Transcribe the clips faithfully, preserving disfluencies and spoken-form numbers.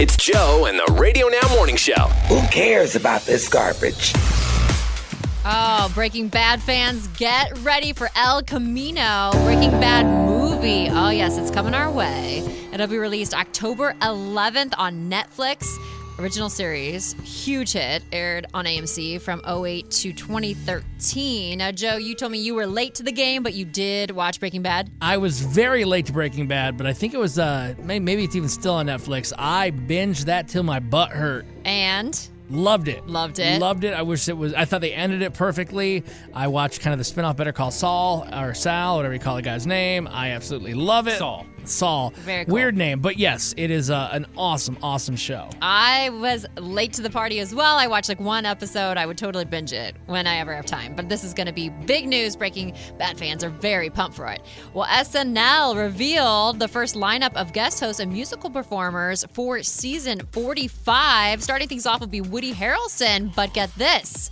It's Joe and the Radio Now Morning Show. Who cares about this garbage? Oh, Breaking Bad fans, get ready for El Camino, Breaking Bad movie. Oh, yes, it's coming our way. It'll be released October eleventh on Netflix. Original series, huge hit, aired on A M C from oh eight to twenty thirteen. Now, Joe, you told me you were late to the game, but you did watch Breaking Bad. I was very late to Breaking Bad, but I think it was, uh, maybe it's even still on Netflix. I binged that till my butt hurt. And? Loved it. Loved it. Loved it. I wish it was, I thought they ended it perfectly. I watched kind of the spinoff Better Call Saul, or Sal, whatever you call the guy's name. I absolutely love it. Saul. Saul. Very cool. Weird name, but yes, it is uh, an awesome, awesome show. I was late to the party as well. I watched like one episode. I would totally binge it when I ever have time. But this is going to be big news. Breaking Bad fans are very pumped for it. Well, S N L revealed the first lineup of guest hosts and musical performers for season forty-five. Starting things off will be Woody Harrelson. But get this.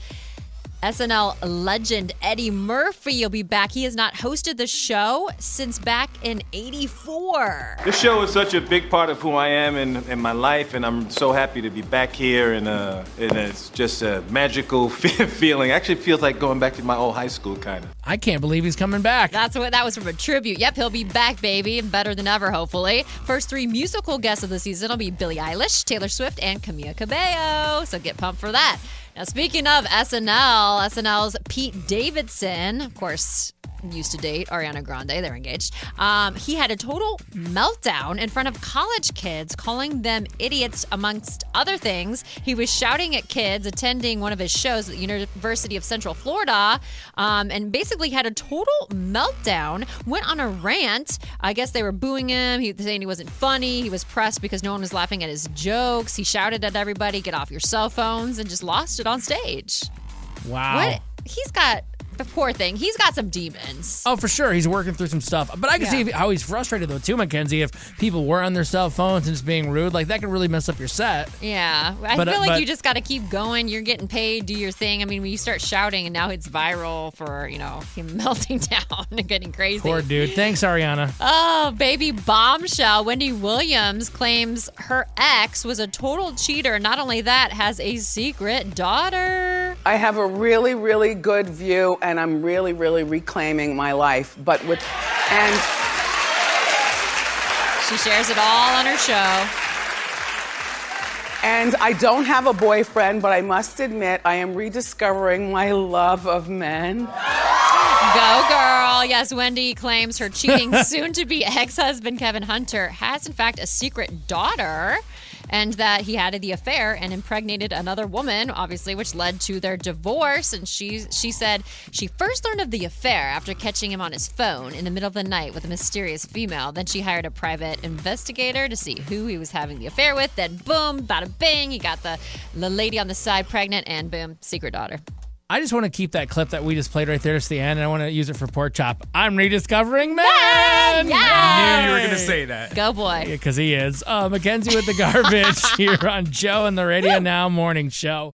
S N L legend Eddie Murphy will be back. He has not hosted the show since back in eighty-four. This show is such a big part of who I am in, in my life, and I'm so happy to be back here, and, uh, and it's just a magical feeling. Actually, it feels like going back to my old high school, kind of. I can't believe he's coming back. That's what that was from a tribute. Yep, he'll be back, baby, and better than ever, hopefully. First three musical guests of the season will be Billie Eilish, Taylor Swift, and Camila Cabello, so get pumped for that. Now, speaking of S N L, S N L's Pete Davidson, of course, used to date Ariana Grande. They're engaged. Um, he had a total meltdown in front of college kids, calling them idiots, amongst other things. He was shouting at kids attending one of his shows at the University of Central Florida, um, and basically had a total meltdown, went on a rant. I guess they were booing him. He was saying he wasn't funny. He was pressed because no one was laughing at his jokes. He shouted at everybody, get off your cell phones, and just lost it on stage. Wow. What? He's got... The poor thing. He's got some demons. Oh, for sure. He's working through some stuff. But I can Yeah. see how he's frustrated, though, too, Mackenzie. If people were on their cell phones and just being rude, like, that could really mess up your set. Yeah. I But, uh, feel like but- you just got to keep going. You're getting paid. Do your thing. I mean, when you start shouting and now it's viral for, you know, him melting down and getting crazy. Poor dude. Thanks, Ariana. Oh, baby bombshell. Wendy Williams claims her ex was a total cheater. Not only that, has a secret daughter. I have a really, really good view, and I'm really, really reclaiming my life. But with, and She shares it all on her show. and I don't have a boyfriend, but I must admit I am rediscovering my love of men. Go, girl. Yes, Wendy claims her cheating soon-to-be ex-husband, Kevin Hunter, has, in fact, a secret daughter, and that he had the affair and impregnated another woman, obviously, which led to their divorce. And she she said she first learned of the affair after catching him on his phone in the middle of the night with a mysterious female. Then she hired a private investigator to see who he was having the affair with. Then, boom, bada bing, he got the, the lady on the side pregnant, and boom, secret daughter. I just want to keep that clip that we just played right there to the end, and I want to use it for Pork Chop. I'm rediscovering man! Yeah! I knew you were going to say that. Go, boy. Because he is. Uh, Mackenzie with the garbage here on Joe and the Radio Now Morning Show.